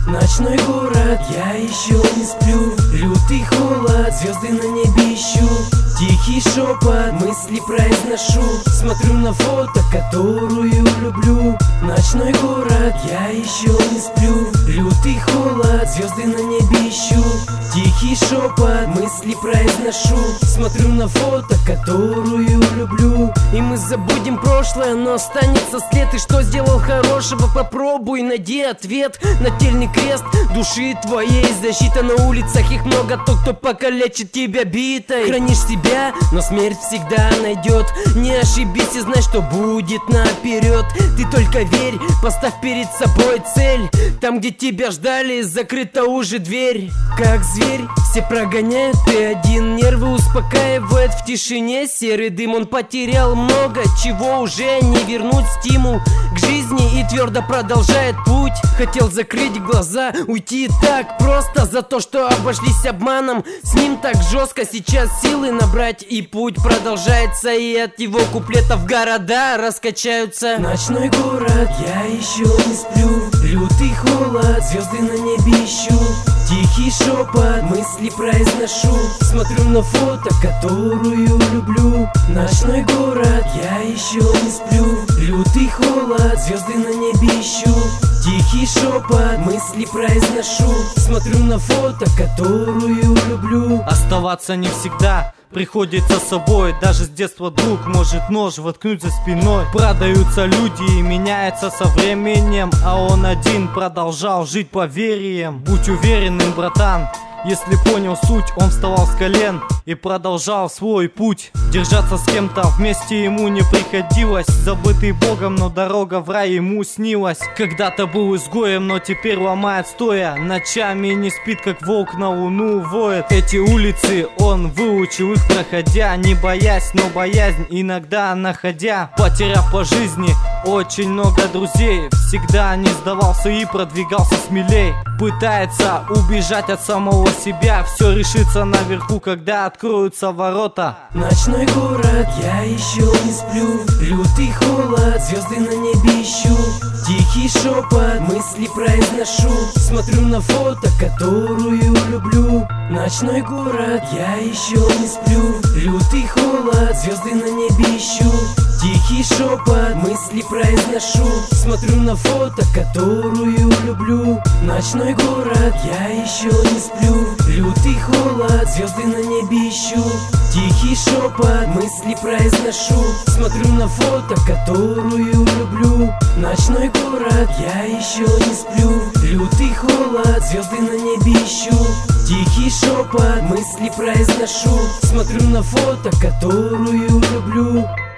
Ночной город, я еще не сплю. Лютый холод, звезды на небе ищу. Тихий шепот, мысли произношу. Смотрю на фото, которую люблю. Ночной город, я еще не сплю. Лютый холод, звезды на небе ищу. Тихий шепот, мысли произношу. Смотрю на фото, которую люблю. И мы забудем прошлое, но останется след. И что сделал хорошего, попробуй найди ответ. Нательный крест души твоей, защита на улицах, их много. Тот, кто покалечит тебя битой. Хранишь себя, но смерть всегда найдет. Не ошибись и знай, что будет наперед. Ты только верь, поставь перед собой цель. Там, где тебя ждали, закрыта уже дверь. Как зверь, все прогоняют, ты один. Нервы успокаивает в тишине серый дым. Он потерял много чего, уже не вернуть стимул к жизни и твердо продолжает путь. Хотел закрыть глаза, уйти так просто за то, что обошлись обманом. С ним так жестко, сейчас силы набрать, и путь продолжается, и от его куплетов города раскачаются. Ночной город, я еще не сплю. Лютый холод, звезды на небе ищу. Тихий шепот, мысли произношу. Смотрю на фото, которую люблю. Ночной город, я еще не сплю. Лютый холод, звезды на небе ищу. Тихий шепот, мысли произношу. Смотрю на фото, которую люблю. Оставаться не всегда приходится собой. Даже с детства друг может нож воткнуть за спиной. Продаются люди и меняется со временем, а он один продолжал жить поверием. Будь уверенным, братан, если понял суть. Он вставал с колен и продолжал свой путь. Держаться с кем-то вместе ему не приходилось. Забытый Богом, но дорога в рай ему снилась. Когда-то был изгоем, но теперь ломает стоя. Ночами не спит, как волк на луну воет. Эти улицы он выучил их проходя, не боясь, но боязнь иногда находя. Потеряв по жизни очень много друзей, всегда не сдавался и продвигался смелей. Пытается убежать от самого себя, все решится наверху, когда откроются ворота. Ночной город, я еще не сплю. Лютый холод, звезды на небе ищу. Тихий шепот, мысли произношу. Смотрю на фото, которую люблю. Ночной город, я еще не сплю. Лютый холод, звезды на небе ищу. Тихий шепот, мысли произношу. Смотрю на фото, которую люблю. Ночной город, я еще не сплю. Лютый холод, звезды на небе ищу. Тихий шепот, мысли произношу. Смотрю на фото, которую люблю. Ночной город, я еще не сплю. Лютый холод, звезды на небе ищу. Тихий шепот, мысли произношу. Смотрю на фото, которую люблю.